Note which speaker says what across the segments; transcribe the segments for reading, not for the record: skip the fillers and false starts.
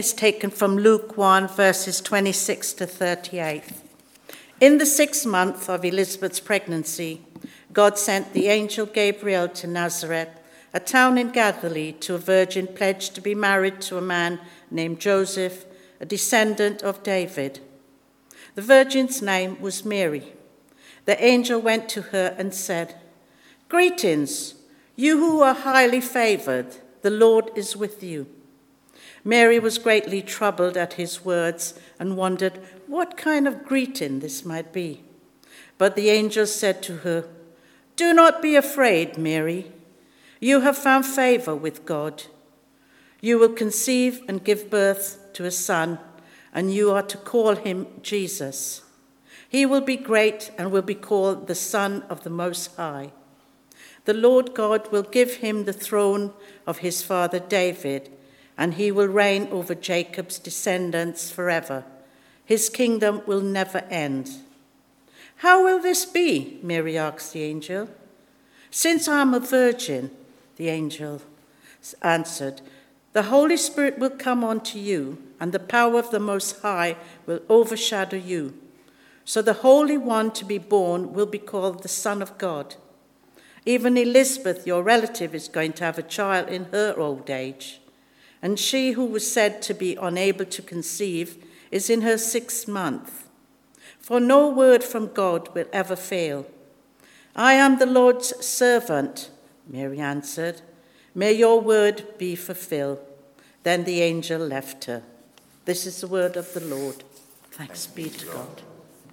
Speaker 1: Is taken from Luke 1, verses 26 to 38. In the 6th month of Elizabeth's pregnancy, God sent the angel Gabriel to Nazareth, a town in Galilee, to a virgin pledged to be married to a man named Joseph, a descendant of David. The virgin's name was Mary. The angel went to her and said, "Greetings, you who are highly favored, the Lord is with you." Mary was greatly troubled at his words and wondered what kind of greeting this might be. But the angel said to her, "Do not be afraid, Mary. You have found favor with God. You will conceive and give birth to a son, and you are to call him Jesus. He will be great and will be called the Son of the Most High. The Lord God will give him the throne of his father David, and he will reign over Jacob's descendants forever. His kingdom will never end." "How will this be?" Mary asked the angel. "Since I am a virgin," the angel answered, "the Holy Spirit will come onto you, and the power of the Most High will overshadow you. So the Holy One to be born will be called the Son of God. Even Elizabeth, your relative, is going to have a child in her old age. And she who was said to be unable to conceive is in her 6th month. For no word from God will ever fail. I am the Lord's servant," Mary answered. "May your word be fulfilled." Then the angel left her. This is the word of the Lord. Thanks be to God.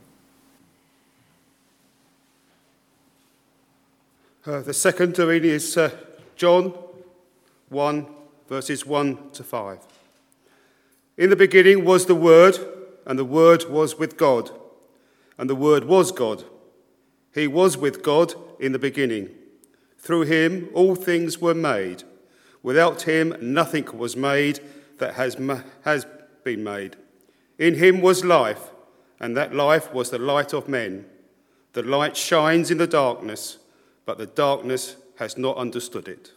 Speaker 2: The second reading is John 1, verses 1 to 5. In the beginning was the Word, and the Word was with God, and the Word was God. He was with God in the beginning. Through him all things were made. Without him nothing was made that has been made. In him was life, and that life was the light of men. The light shines in the darkness, but the darkness has not understood it.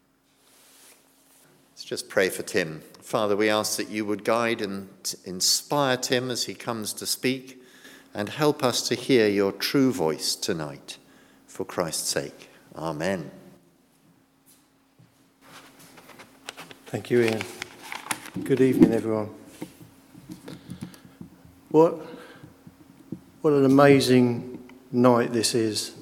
Speaker 3: Let's just pray for Tim. Father, we ask that you would guide and inspire Tim as he comes to speak, and help us to hear your true voice tonight. For Christ's sake. Amen.
Speaker 4: Thank you, Ian. Good evening, everyone. What an amazing night this is.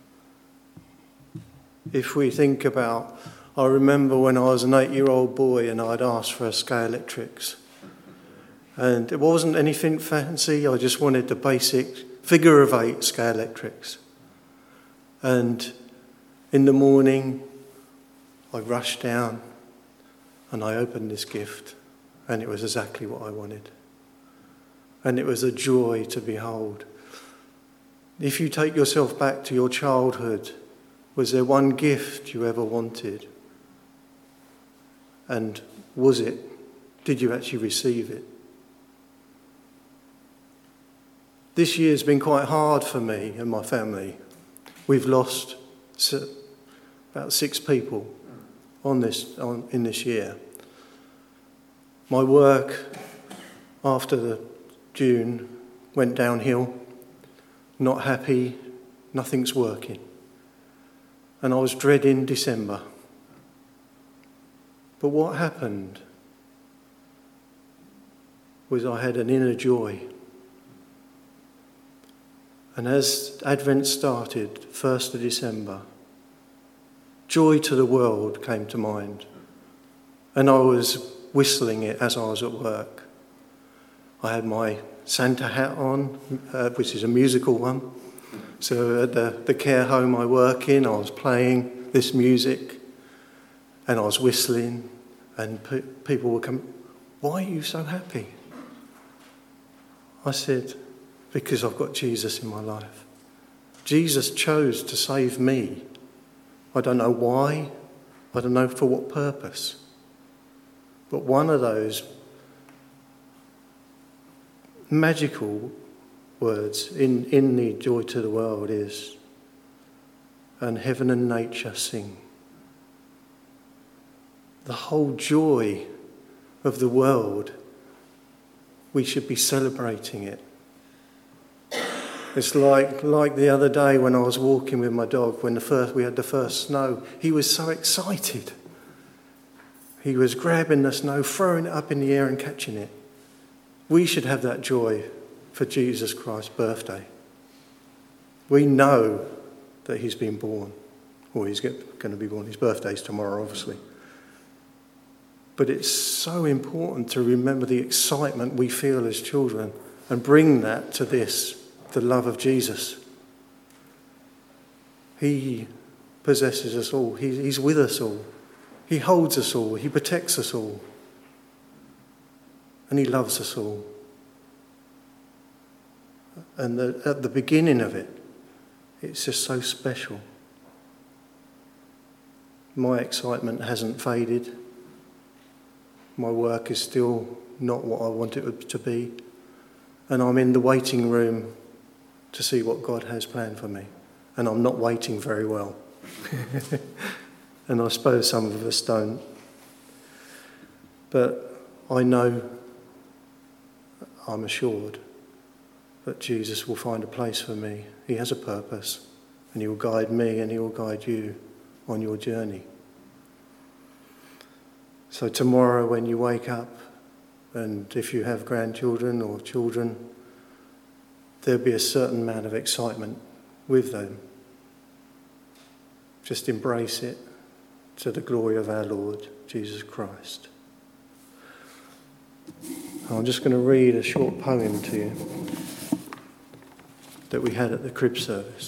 Speaker 4: If we think about, I remember when I was an 8-year-old boy and I'd asked for a Scalextric. And it wasn't anything fancy, I just wanted the basic figure of 8 Scalextric. And in the morning, I rushed down and I opened this gift, and it was exactly what I wanted. And it was a joy to behold. If you take yourself back to your childhood, was there one gift you ever wanted? And did you actually receive it? This year's been quite hard for me and my family. We've lost about 6 people in this year. My work after June went downhill. Not happy, nothing's working. And I was dreading December. But what happened was I had an inner joy. And as Advent started, 1st of December, Joy to the World came to mind. And I was whistling it as I was at work. I had my Santa hat on, which is a musical one. So at the care home I work in, I was playing this music and I was whistling, and people would come, "Why are you so happy?" I said, "Because I've got Jesus in my life. Jesus chose to save me. I don't know why, I don't know for what purpose. But one of those magical words in the Joy to the World is, and heaven and nature sing." The whole joy of the world we should be celebrating it. It's like the other day when I was walking with my dog, when we had the first snow. He was so excited. He was grabbing the snow, throwing it up in the air and catching it. We should have that joy for Jesus Christ's birthday. We know that he's been born, or he's going to be born. His birthday's tomorrow, obviously. But it's so important to remember the excitement we feel as children and bring that to this, the love of Jesus. He possesses us all. He's with us all. He holds us all. He protects us all. And he loves us all. And at the beginning of it, it's just so special. My excitement hasn't faded. My work is still not what I want it to be. And I'm in the waiting room to see what God has planned for me. And I'm not waiting very well. And I suppose some of us don't. But I know, I'm assured, that Jesus will find a place for me. He has a purpose, and he will guide me and he will guide you on your journey. So tomorrow when you wake up, and if you have grandchildren or children, there'll be a certain amount of excitement with them. Just embrace it to the glory of our Lord Jesus Christ. I'm just going to read a short poem to you that we had at the crib service.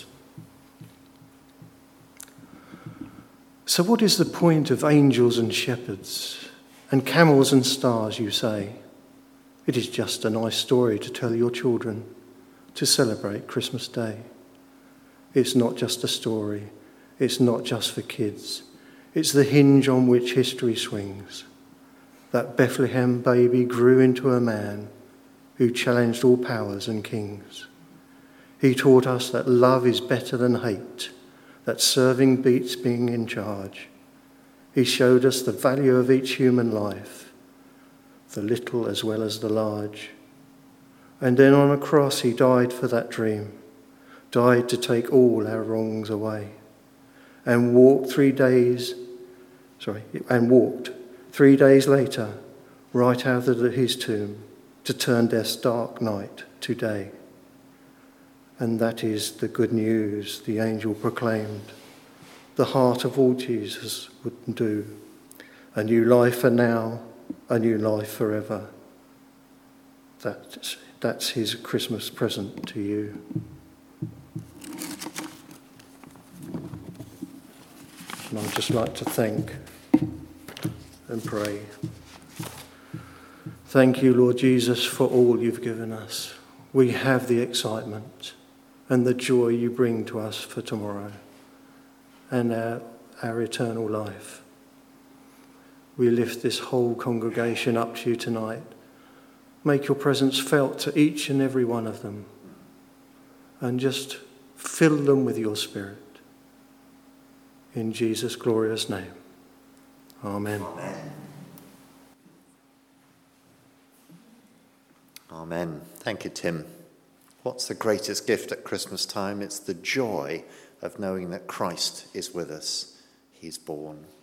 Speaker 4: So what is the point of angels and shepherds and camels and stars, you say? It is just a nice story to tell your children to celebrate Christmas Day. It's not just a story. It's not just for kids. It's the hinge on which history swings. That Bethlehem baby grew into a man who challenged all powers and kings. He taught us that love is better than hate, that serving beats being in charge. He showed us the value of each human life, the little as well as the large. And then on a cross he died for that dream, died to take all our wrongs away, and walked 3 days later right out of his tomb to turn death's dark night to day. And that is the good news the angel proclaimed. The heart of all Jesus would do. A new life for now, a new life forever. That's his Christmas present to you. And I'd just like to thank and pray. Thank you, Lord Jesus, for all you've given us. We have the excitement and the joy you bring to us for tomorrow and our eternal life. We lift this whole congregation up to you tonight. Make your presence felt to each and every one of them, and just fill them with your Spirit. In Jesus' glorious name. Amen.
Speaker 3: Amen. Amen. Thank you, Tim. What's the greatest gift at Christmas time? It's the joy of knowing that Christ is with us. He's born.